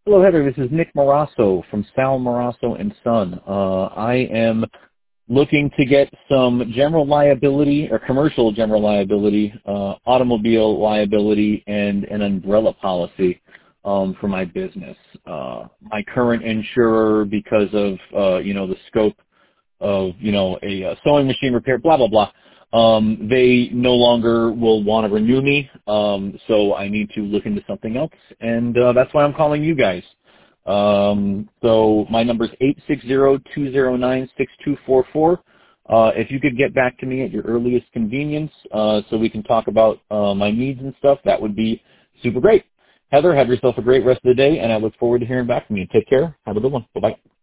Hello, Heather. This is Nick Morasso from Sal Morasso and Son. I am looking to get some general liability or commercial general liability, automobile liability, and an umbrella policy for my business. My current insurer, because of the scope of a sewing machine repair, blah blah blah. They no longer will want to renew me, so I need to look into something else, and that's why I'm calling you guys. So my number is 860-209-6244. If you could get back to me at your earliest convenience so we can talk about my needs and stuff, that would be super great. Heather, have yourself a great rest of the day, and I look forward to hearing back from you. Take care. Have a good one. Bye-bye.